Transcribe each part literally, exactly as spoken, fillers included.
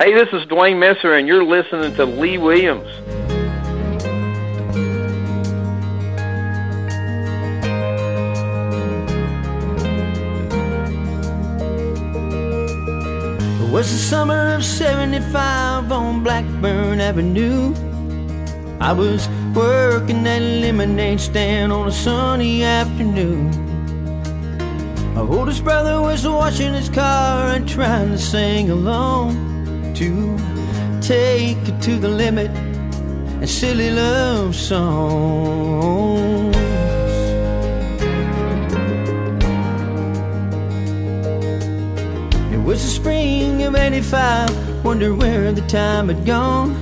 Hey, this is Dwayne Messer, and you're listening to Lee Williams. It was the summer of seventy-five on Blackburn Avenue. I was working at a lemonade stand on a sunny afternoon. My oldest brother was washing his car and trying to sing along to Take It to the Limit and silly love songs. It was the spring of eighty-five, wonder where the time had gone.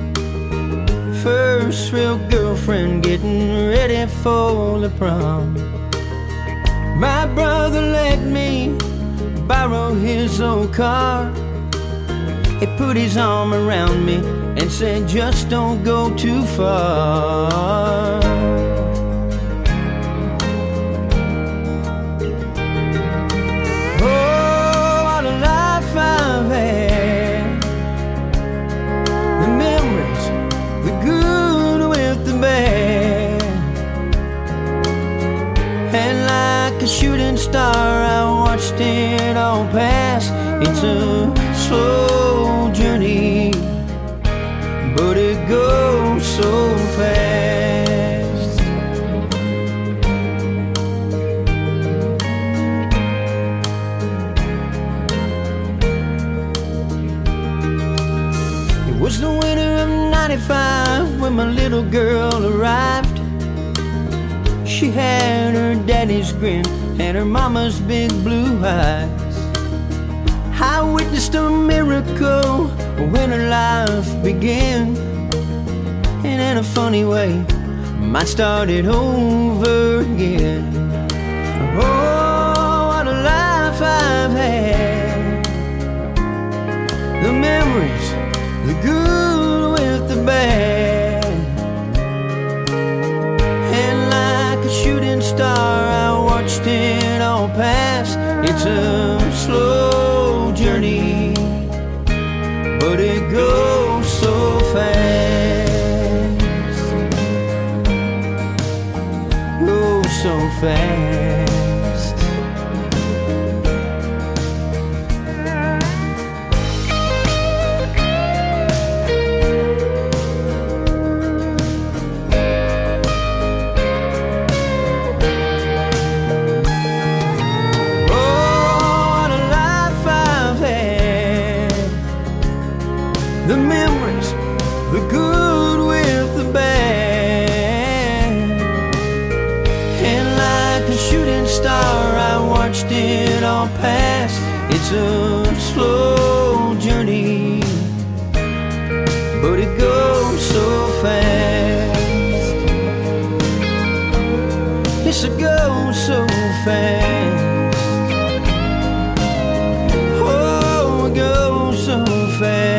First real girlfriend getting ready for the prom. My brother let me borrow his old car. He put his arm around me and said, just don't go too far. Oh, what a life I've had. The memories, the good with the bad. And like a shooting star, I watched it all pass. It's a slow journey, but it goes so fast. It was the winter of ninety-five when my little girl arrived. She had her daddy's grin and her mama's big blue eyes. I witnessed a miracle when her life began, and in a funny way, mine started over again. Oh, what a life I've had. The memories, the good with the bad. And like a shooting star, I watched it all pass. It's a slow journey, but it goes so fast. Goes so fast. The memories, the good with the bad. And like a shooting star, I watched it all pass. It's a slow journey, but it goes so fast. Yes, it goes so fast. Oh, it goes so fast.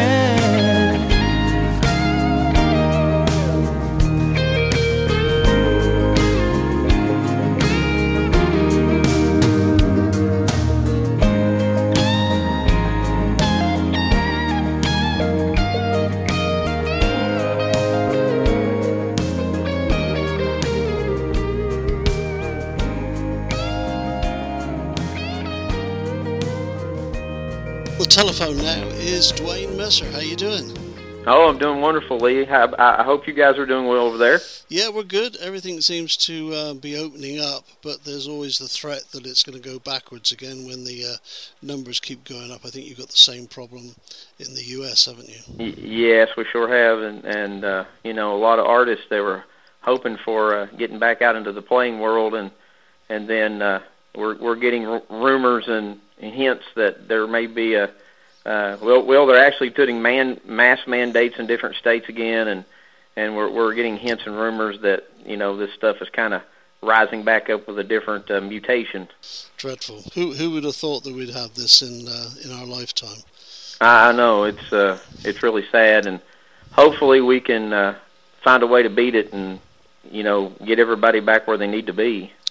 The telephone now is Dwayne Messer. How you doing? Oh, I'm doing wonderful, Lee. I, I hope you guys are doing well over there. Yeah, we're good. Everything seems to uh, be opening up, but there's always the threat that it's going to go backwards again when the uh, numbers keep going up. I think you've got the same problem in the U S, haven't you? Y- yes, we sure have. And, and uh, you know, a lot of artists, they were hoping for uh, getting back out into the playing world, and and then uh, we're, we're getting r- rumors and, and hints that there may be a Uh, well, well, they're actually putting man, mass mandates in different states again, and, and we're we're getting hints and rumors that, you know, this stuff is kind of rising back up with a different uh, mutation. Dreadful. Who who would have thought that we'd have this in uh, in our lifetime? I know it's uh, it's really sad, and hopefully we can uh, find a way to beat it and, you know, get everybody back where they need to be.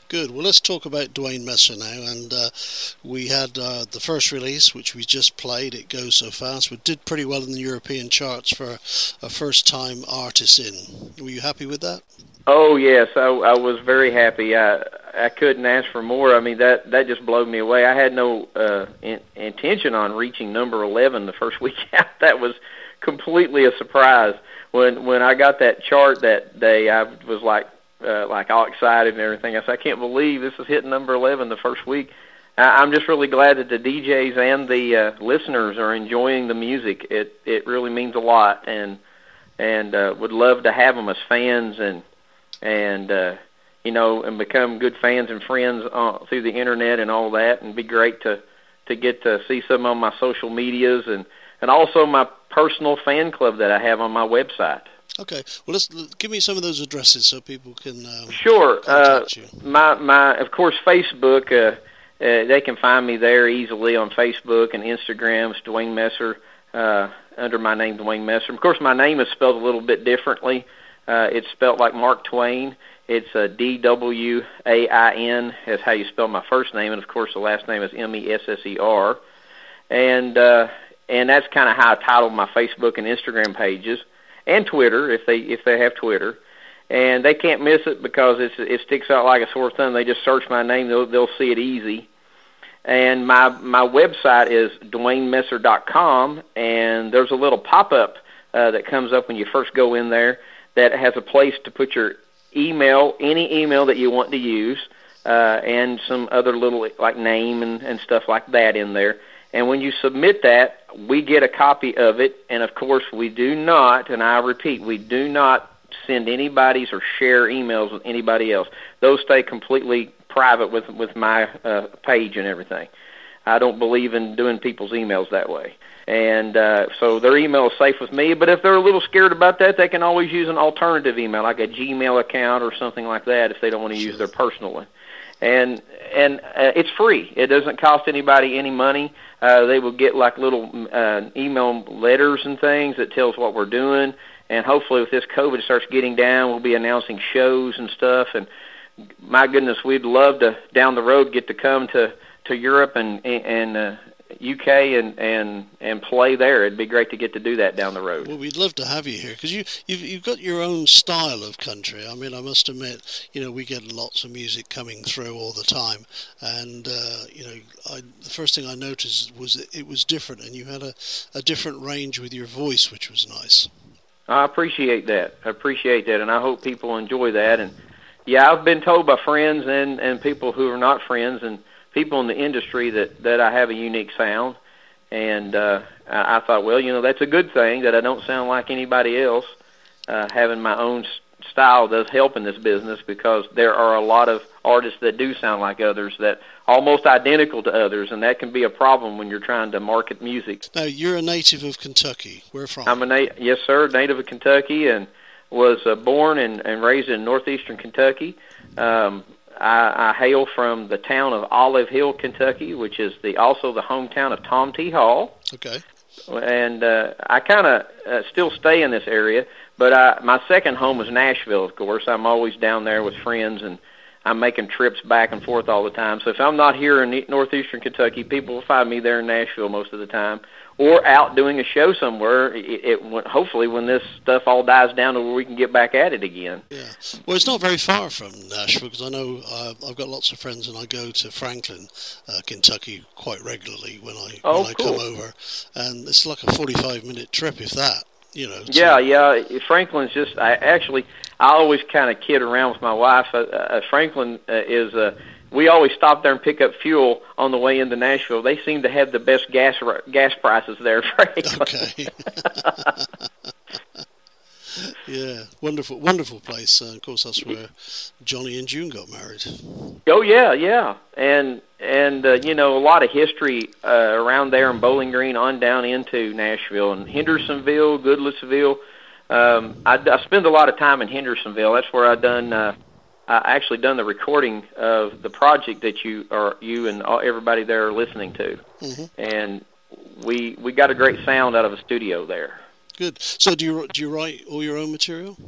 Good. Well, let's talk about Dwayne Messer now. And uh, we had uh, the first release, which we just played, It Goes So Fast, which did pretty well in the European charts for a first-time artist in. Were you happy with that? Oh, yes, I, I was very happy. I I couldn't ask for more. I mean, that, that just blew me away. I had no uh, in, intention on reaching number eleven the first week out. That was completely a surprise. When when I got that chart that day, I was like, uh, like all excited and everything. I said, I can't believe this is hitting number eleven the first week. I, I'm just really glad that the D Js and the uh, listeners are enjoying the music. It it really means a lot, and and uh, would love to have them as fans and and uh, you know, and become good fans and friends uh, through the internet and all that. And it'd be great to to get to see some on my social medias and and also my personal fan club that I have on my website. Okay, well, let's give me some of those addresses so people can um, sure. contact uh, you. My my of course Facebook. Uh, uh, they can find me there easily on Facebook and Instagram. It's Dwayne Messer uh, under my name, Dwayne Messer. Of course, my name is spelled a little bit differently. Uh, it's spelled like Mark Twain. It's uh, D W A I N is how you spell my first name, and of course the last name is M E S S E R. And uh, and that's kind of how I titled my Facebook and Instagram pages, and Twitter if they if they have Twitter. And they can't miss it because it's, it sticks out like a sore thumb. They just search my name; they'll they'll see it easy. And my my website is Dwayne Messer dot com, and there's a little pop up uh, that comes up when you first go in there that has a place to put your email, any email that you want to use, uh, and some other little like name and, and stuff like that in there. And when you submit that, we get a copy of it. And of course, we do not, and I repeat, we do not send anybody's or share emails with anybody else. Those stay completely private with with my uh, page and everything. I don't believe in doing people's emails that way. And uh, so their email is safe with me, but if they're a little scared about that, they can always use an alternative email, like a Gmail account or something like that, if they don't want to use their personal one. And and uh, it's free. It doesn't cost anybody any money. Uh, they will get like little uh, email letters and things that tells what we're doing. And hopefully if this COVID starts getting down, we'll be announcing shows and stuff. And my goodness, we'd love to, down the road, get to come to, to Europe and, and uh, U K and, and, and play there. It'd be great to get to do that down the road. Well, we'd love to have you here because you, you've, you've got your own style of country. I mean, I must admit, you know, we get lots of music coming through all the time. And, uh, you know, I, the first thing I noticed was that it was different and you had a, a different range with your voice, which was nice. I appreciate that. I appreciate that, and I hope people enjoy that. And, yeah, I've been told by friends and, and people who are not friends and people in the industry that, that I have a unique sound, and uh, I, I thought, well, you know, that's a good thing that I don't sound like anybody else. Uh, having my own style does help in this business because there are a lot of artists that do sound like others, that almost identical to others, and that can be a problem when you're trying to market music. Now, you're a native of Kentucky. Where from? I'm a na- yes, sir, native of Kentucky, and was uh, born and, and raised in northeastern Kentucky. Um, I, I hail from the town of Olive Hill, Kentucky, which is the also the hometown of Tom T. Hall. Okay. And uh, I kind of uh, still stay in this area, but I, my second home is Nashville, of course. I'm always down there with friends, and I'm making trips back and forth all the time. So if I'm not here in northeastern Kentucky, people will find me there in Nashville most of the time, or out doing a show somewhere. It, it hopefully when this stuff all dies down to where we can get back at it again. Yeah, well, it's not very far from Nashville because I know uh, I've got lots of friends, and I go to Franklin, uh, Kentucky, quite regularly when I oh, when I cool. come over, and it's like a forty-five minute trip, if that. You know. Yeah, yeah. Franklin's just. I actually, I always kind of kid around with my wife. Uh, uh, Franklin uh, is. Uh, we always stop there and pick up fuel on the way into Nashville. They seem to have the best gas gas prices there, Franklin. Okay. Yeah, wonderful, wonderful place. Uh, of course, that's where Johnny and June got married. Oh yeah, yeah, and and uh, you know, a lot of history uh, around there in Bowling Green on down into Nashville and Hendersonville, Goodlettsville. Um, I, I spend a lot of time in Hendersonville. That's where I done. Uh, I actually done the recording of the project that you or you and all, everybody there are listening to, mm-hmm. and we we got a great sound out of a studio there. Good. So do you do you write all your own material?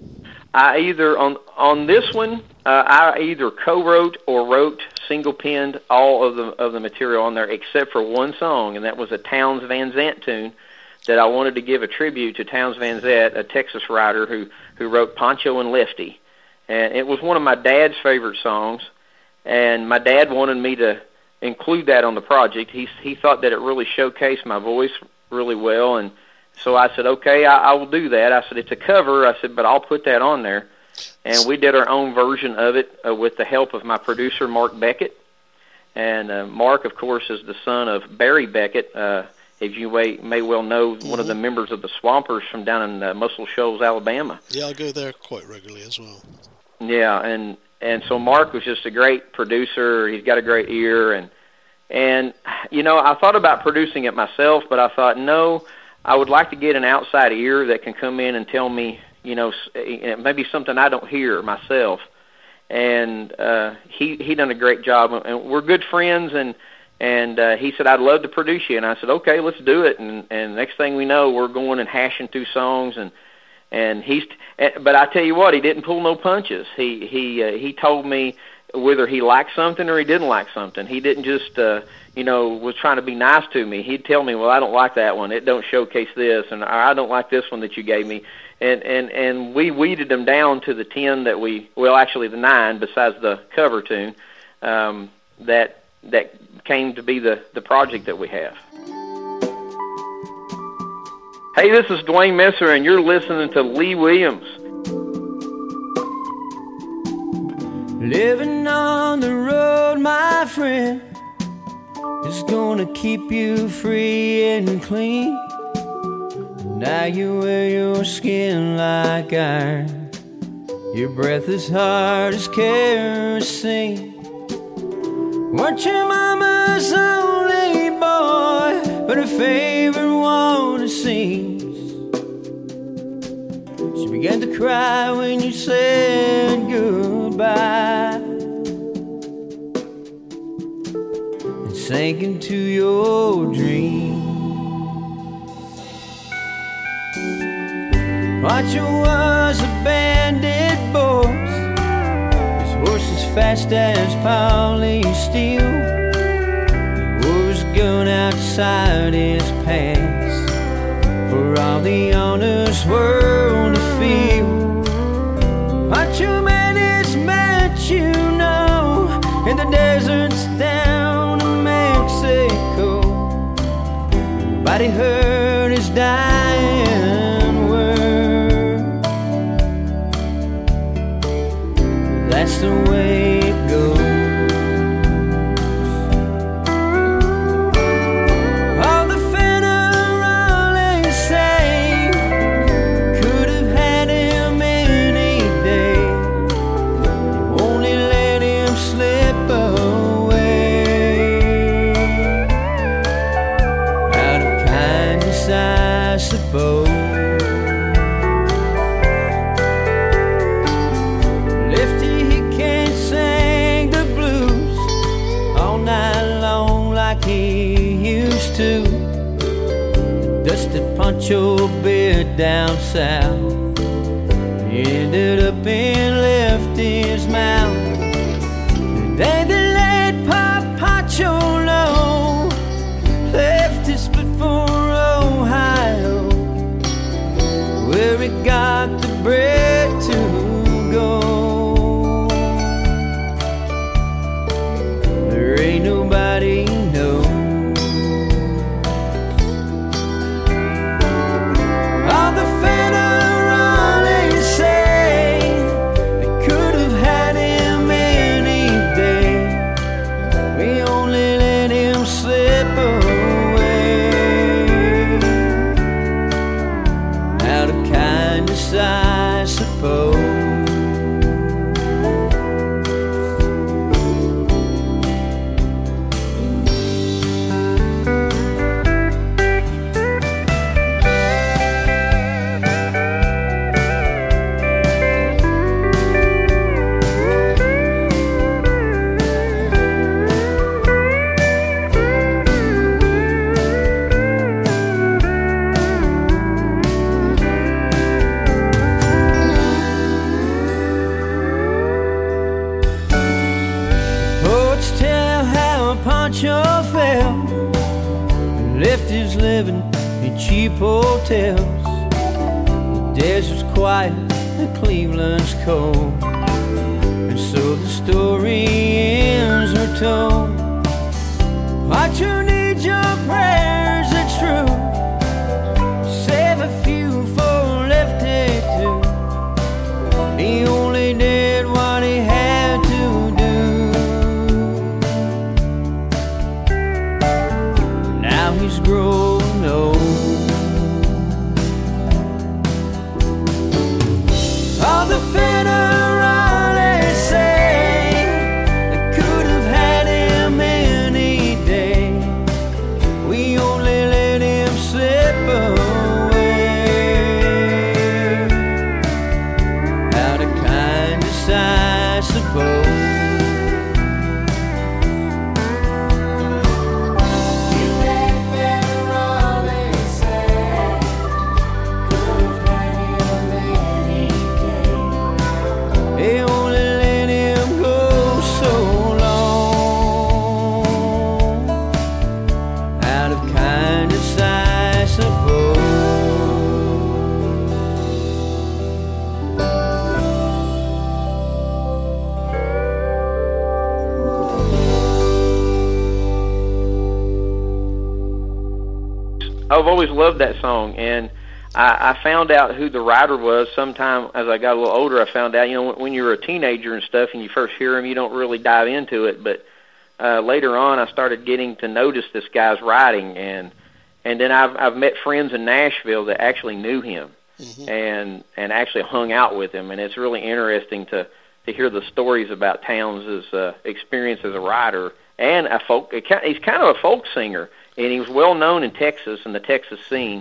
I either on on this one, uh, I either co-wrote or wrote single-penned all of the of the material on there except for one song, and that was a Townes Van Zandt tune that I wanted to give a tribute to Townes Van Zandt, a Texas writer who who wrote Pancho and Lefty, and it was one of my dad's favorite songs, and my dad wanted me to include that on the project. He he thought that it really showcased my voice really well, and so I said, okay, I, I will do that. I said, it's a cover. I said, but I'll put that on there. And we did our own version of it uh, with the help of my producer, Mark Beckett. And uh, Mark, of course, is the son of Barry Beckett, uh, as you may, may well know, mm-hmm. one of the members of the Swampers from down in uh, Muscle Shoals, Alabama. Yeah, I go there quite regularly as well. Yeah, and and so Mark was just a great producer. He's got a great ear. And, and you know, I thought about producing it myself, but I thought, no, I would like to get an outside ear that can come in and tell me, you know, maybe something I don't hear myself. And uh, he he done a great job, and we're good friends. And and uh, he said, I'd love to produce you, and I said, okay, let's do it. And and next thing we know, we're going and hashing through songs, and and he's. But I tell you what, he didn't pull no punches. He he uh, he told me whether he liked something or he didn't like something. He didn't just, uh, you know, was trying to be nice to me. He'd tell me, well, I don't like that one. It don't showcase this, and I don't like this one that you gave me. And, and, and we weeded them down to the ten that we, well, actually the nine besides the cover tune, um, that that came to be the, the project that we have. Hey, this is Dwayne Messer, and you're listening to Lee Williams. Living on the road, my friend, is gonna keep you free and clean. Now you wear your skin like iron, your breath is hard as kerosene. Weren't your mama's only boy, but her favorite one it seems. She began to cry when you said goodbye, and sank into your dreams. Pancho was a bandit boss, his horse as fast as Polly Steel. He wore his gun outside his pants for all the honest world to feel. Pancho met his match, you know, in the deserts down in Mexico. Nobody heard his dying word. That's the way it goes. Lefty, he can't sing the blues all night long like he used to. The dusted Pancho bit down south, he ended up in Lefty's mouth. The day they laid Pop Pancho low, Lefty split for Ohio, where he got the bread to go. There ain't nobody knows. All the federales say they could have had him any day. We only let living in cheap hotels. The desert's quiet and Cleveland's cold, and so the story ends are told. But you need your prayers are true. Save a few for lefty too. He only did what he had to do. Now he's grown old. All the federales say they could have had him any day. We only let him slip away. Out of kindness, I suppose. I've always loved that song, and I, I found out who the writer was sometime as I got a little older. I found out, you know, when you're a teenager and stuff and you first hear him, you don't really dive into it, but uh, later on I started getting to notice this guy's writing, and and then I've I've met friends in Nashville that actually knew him mm-hmm. and and actually hung out with him, and it's really interesting to, to hear the stories about Towns' uh, experience as a writer and a folk. He's kind of a folk singer. And he was well known in Texas and the Texas scene,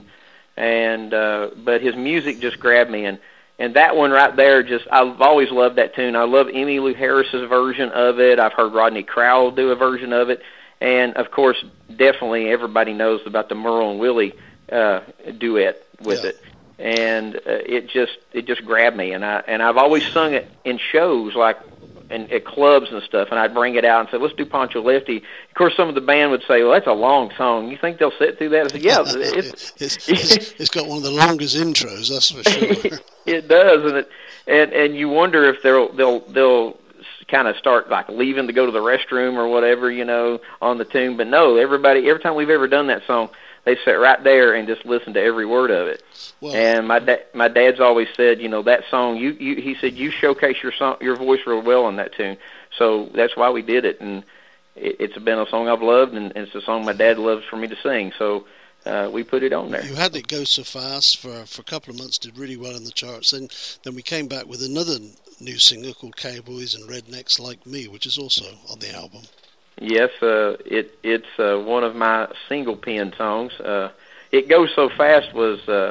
and uh, but his music just grabbed me, and, and that one right there, just I've always loved that tune. I love Emmylou Harris's version of it. I've heard Rodney Crowell do a version of it, and of course, definitely everybody knows about the Merle and Willie uh, duet with yeah. it, and uh, it just it just grabbed me, and I and I've always sung it in shows like. And at clubs and stuff, and I'd bring it out and say, let's do Pancho Lefty. Of course, some of the band would say, well, that's a long song. You think they'll sit through that? I said, yeah. It's, it's, it's got one of the longest intros, that's for sure. It does, and it, and and you wonder if they'll they'll they'll kind of start like leaving to go to the restroom or whatever, you know, on the tune. But no, everybody, every time we've ever done that song, they sit right there and just listen to every word of it. Well, and my da- my dad's always said, you know, that song, you, you he said, you showcase your song, your voice real well on that tune. So that's why we did it. And it, it's been a song I've loved, and, and it's a song my dad loves for me to sing. So uh, we put it on there. You had It Go So Fast for, for a couple of months, did really well in the charts. And then we came back with another new single called Cowboys and Rednecks Like Me, which is also on the album. Yes, uh, it it's uh, one of my single pen songs. Uh, It Goes So Fast was uh,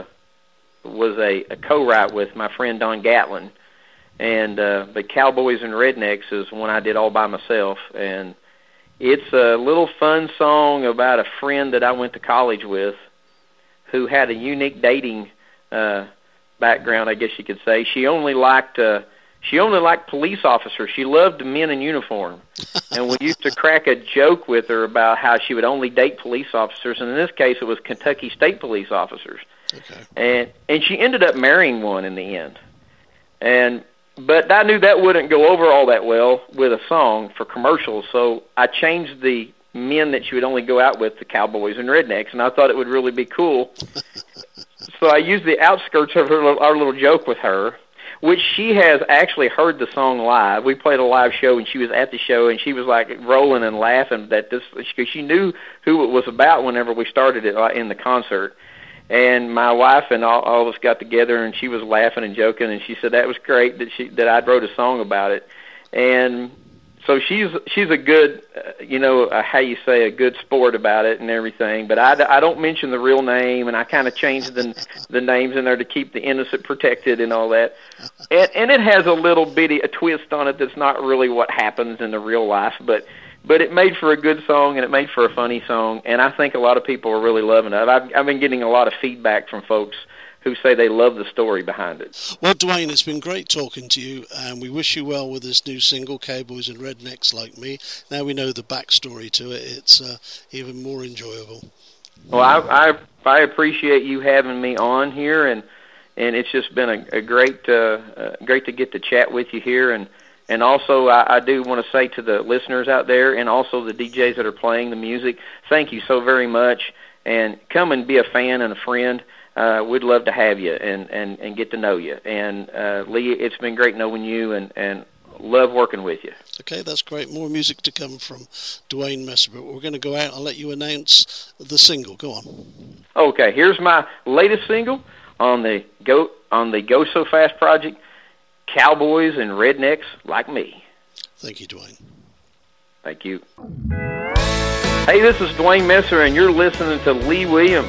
was a, a co-write with my friend Don Gatlin, and uh, but Cowboys and Rednecks is one I did all by myself, and it's a little fun song about a friend that I went to college with, who had a unique dating uh, background, I guess you could say. She only liked uh, she only liked police officers. She loved men in uniform. And we used to crack a joke with her about how she would only date police officers, and in this case it was Kentucky State police officers. Okay. And and she ended up marrying one in the end. And but I knew that wouldn't go over all that well with a song for commercials, so I changed the men that she would only go out with to Cowboys and Rednecks, and I thought it would really be cool. So I used the outskirts of her, our little joke with her, which she has actually heard the song live. We played a live show, and she was at the show, and she was like rolling and laughing that this, because she knew who it was about whenever we started it in the concert. And my wife and all, all of us got together, and she was laughing and joking, and she said that was great that she that I wrote a song about it. And so she's she's a good, uh, you know, uh, how you say, a good sport about it and everything. But I, I don't mention the real name, and I kind of changed the the names in there to keep the innocent protected and all that. And, and it has a little bitty a twist on it that's not really what happens in the real life, but. But it made for a good song, and it made for a funny song, and I think a lot of people are really loving it. I've, I've been getting a lot of feedback from folks who say they love the story behind it. Well, Dwayne, it's been great talking to you, and we wish you well with this new single, Cowboys and Rednecks Like Me. Now we know the backstory to it, it's uh, even more enjoyable. Well, I, I I appreciate you having me on here, and and it's just been a, a great uh, uh, great to get to chat with you here, and and also I, I do want to say to the listeners out there, and also the D Js that are playing the music, thank you so very much, and come and be a fan and a friend. Uh, we'd love to have you and, and, and get to know you. And uh, Lee, it's been great knowing you, and, and love working with you. Okay, that's great. More music to come from Dwayne Messer, but we're going to go out and let you announce the single. Go on. Okay, here's my latest single on the Go on the Go So Fast project, Cowboys and Rednecks Like Me. Thank you, Dwayne. Thank you. Hey, this is Dwayne Messer, and you're listening to Lee Williams.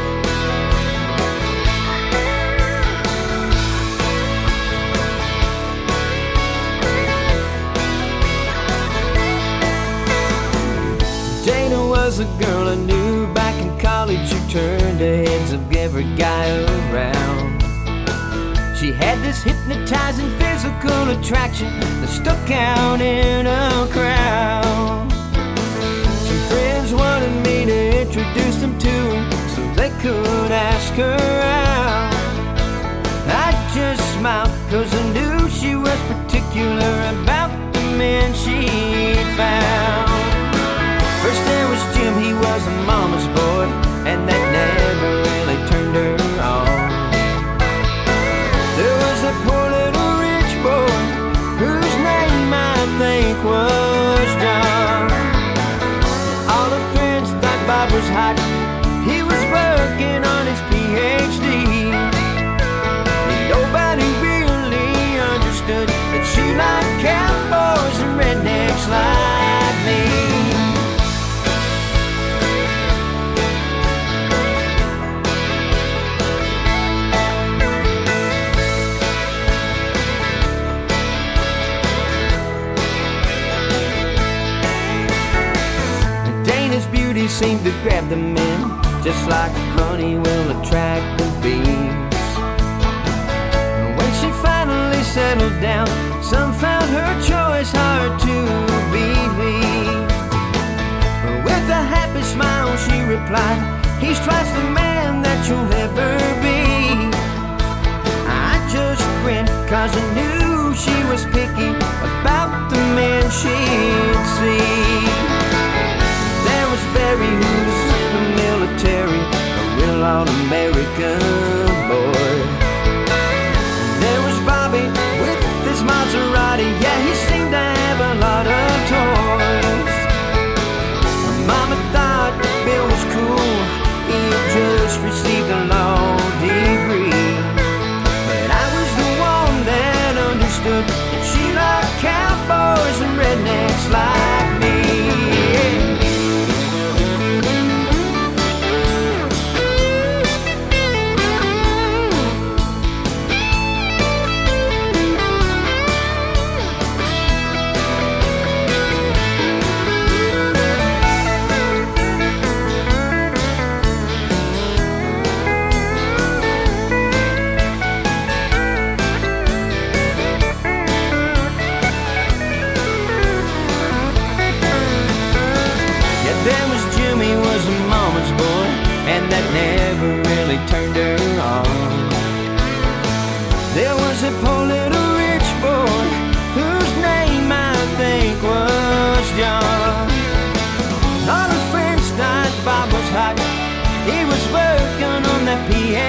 Dana was a girl I knew back in college who turned the heads of every guy around. She had this hypnotizing physical attraction that stuck out in a crowd. Some friends wanted me to introduce them to her so they could ask her out. I just smiled cause I knew she was particular about the men she'd found. First there was Jim, he was a mama's boy, and that never really turned her on. There was a poor little rich boy, whose name I think was John. All her friends thought Bob was hot, he was working on his P H D. And nobody really understood that she liked cowboys and rednecks like me. Seemed to grab the men just like honey will attract the bees. When she finally settled down, some found her choice hard to believe. With a happy smile she replied, he's twice the man that you'll ever be. I just grinned cause I knew she was picky about the men she'd see. Barry, who's the military, a real all-American boy. And there was Bobby with his Maserati, yeah, he seemed to have a lot of toys. My mama thought Bill was cool, he had just received a law degree. But I was the one that understood that she liked cowboys and rednecks like me. That never really turned her on. There was a poor little rich boy, whose name I think was John. All her friends thought Bob was hot, he was working on that P